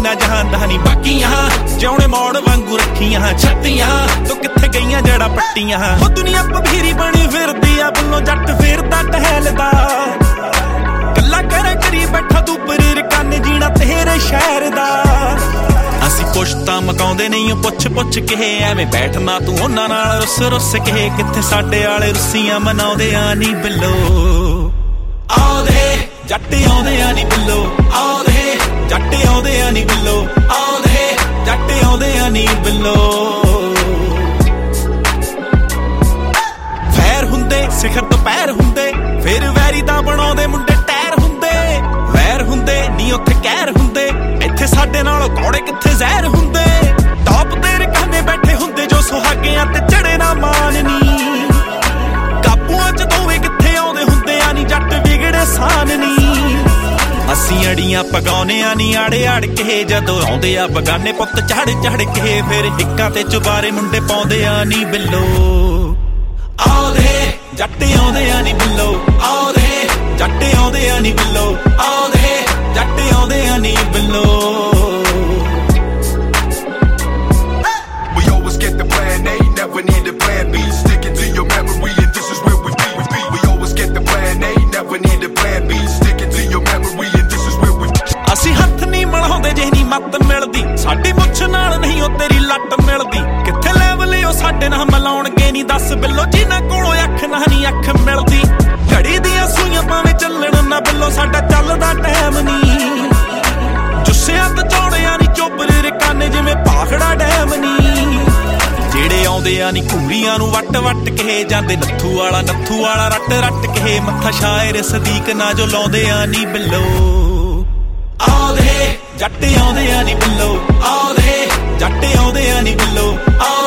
ਇੰਨਾ ਜਹਾਨ ਨੀ ਬਾਕੀਆਂ ਜਿਉਣੇ ਮੋੜ ਵਾਂਗੂ ਰੱਖੀਆਂ ਛੱਤੀਆਂ ਤੂੰ ਕਿੱਥੇ ਗਈਆਂ ਜੜਾ ਪੱਟੀਆਂ ਉਹ ਦੁਨੀਆ ਪਭੀਰੀ ਬਣੀ ਫਿਰਦੀ ਆ ਵੱਲੋਂ ਜੱਟ ਫਿਰਦਾ ਟਹਿਲਦਾ ਗੱਲਾਂ ਕਰੀ ਬੈਠਾ ਤੂੰ ਪਰੀਰ ਕੰਨ ਜੀਣਾ ਤੇਰੇ ਸ਼ਹਿਰ ਦਾ ਅਸੀਂ ਪੁੱਛਤਾਂ ਮਕਾਉਂਦੇ ਨਹੀਂ ਪੁੱਛ ਕੇ ਐਵੇਂ ਬੈਠਣਾ ਤੂੰ ਉਹਨਾਂ ਨਾਲ ਰੁੱਸ ਕੇ ਕਿੱਥੇ ਸਾਡੇ ਵਾਲੇ ਰੁੱਸੀਆਂ ਮਨਾਉਂਦੇ ਆ ਨੀ ਬਿੱਲੋ ਆਉਦੇ ਜੱਟ ਆਉਂਦੇ ਆ ਨੀ ਬਿੱਲੋ ਆਉਦੇ ਜੱਟ ਆਉਂਦੇ ਆ ਨੀ ਬਿੱਲੋ ਆਉਦੇ ਜੱਟ ਆਉਂਦੇ ਆ ਨੀ ਬਿੱਲੋ ਫੈਰ ਹੁੰਦੇ ਸਿਖਰ ਦੁਪਹਿਰ ਹੁੰਦੇ ਫਿਰ ਵੈਰੀ ਦਾ ਬਣਾਉਂਦੇ ਮੁੰਡੇ ਟਾਇਰ ਹੁੰਦੇ ਵੈਰ ਹੁੰਦੇ ਨੀ ਉੱਥੇ ਕਹਿਰ ਹੁੰਦੇ ਇੱਥੇ ਸਾਡੇ ਨਾਲੋਂ ਕੌੜੇ ਕਿੱਥੇ ਜ਼ਹਿਰ ਹੁੰਦੇ ਟੌਪ ਤੇ ਰਕਾਨੇ ਬੈਠੇ ਹੁੰਦੇ ਜੋ ਸੁਹਾਗਿਆਂ ਤੇ ਚੜੇ ਨਾ ਮਾਨ ਨੀ ਕਾਬੂਆਂ ਚ ਦੋਵੇਂ ਕਿੱਥੇ ਆਉਂਦੇ ਹੁੰਦੇ ਆ ਨੀ ਜੱਟ ਵਿਗੜੇ ਸਾਨ ਨੀ ਅਸੀਂ ਅੜੀਆਂ ਪਗਾਉਨੇ ਆ ਨੀ ਆੜ ਕੇ ਜਦੋਂ ਆਉਂਦੇ ਆ ਬਗਾਨੇ ਪੁੱਤ ਚੜ ਕੇ ਫਿਰ ਹਿੱਕਾਂ ਤੇ ਚੁਬਾਰੇ ਮੁੰਡੇ ਪਾਉਂਦੇ ਆ ਨੀ ਬਿੱਲੋ ਆਉਦੇ ਜੱਟ ਆਉਂਦੇ ਆ ਨੀ ਬਿੱਲੋ ਆਉਦੇ ਜੱਟ ਆਉਂਦੇ ਆ ਨੀ ਬਿੱਲੋ ਆਉਦੇ ਜੱਟ ਆਉਂਦੇ ਆ ਨੀ ਬਿੱਲੋ We always get the plan A, never need a plan B. Stick it to your memory and this is where we be. We always get the plan A, never need a plan B. Stick it to your memory and this is where we be. ਅਸੀਂ ਹੱਥ ਨਹੀਂ ਬਣਾਉਂਦੇ ਜੇ ਨਹੀਂ ਮੱਤ ਮਿਲਦੀ ਸਾਡੀ ਮੁੱਛ ਨਾਲ ਨਹੀਂ ਉਹ ਤੇਰੀ ਲੱਟ ਮਿਲਦੀ ਕਿੱਥੇ ਲੈਵਲ ਉਹ ਸਾਡੇ ਨਾਲ ਮਿਲਾਉਣਗੇ ਨਹੀਂ ਦੱਸ ਬਿੱਲੋ ਜਿਨ੍ਹਾਂ ਕੋਲੋਂ ਅੱਖ ਨਾ ਨਹੀਂ ਅੱਖ ਮਿਲਦੀ ਘੜੀ ਦੀਆਂ ਸੂਈਆਂ ਭਾਵੇਂ ਚੱਲਣ ਨਾ ਬਿੱਲੋ ਸਾਡਾ ਚੱਲਦਾ ਟਾਈਮ ਨਹੀਂ ਜੁੱਸਿਆਂ ਤੇ ਚੌੜਿਆਂ ਨੀ ਚੋਬਰੇ ਕੰਨ ਜਿਵੇਂ ਪਾਖੜਾ ਡੈਮ ਨੀ ਜਿਹੜੇ ਆਉਂਦੇ ਆ ਨੀ ਘੂਰੀਆਂ ਨੂੰ ਵੱਟ ਕੇ ਜਾਂਦੇ ਨੱਥੂ ਵਾਲਾ ਰੱਟ ਕੇ ਮੱਥਾ ਸ਼ਾਇਰ ਸਦੀਕ ਨਾ ਜੋ ਲਾਉਂਦੇ ਆ ਨੀ ਬਿੱਲੋ ਆਉਦੇ ਜੱਟ ਆਉਂਦੇ ਆ ਨੀ ਬਿੱਲੋ ਆਉਦੇ ਜੱਟ ਆਉਂਦੇ ਆ ਨੀ ਬਿੱਲੋ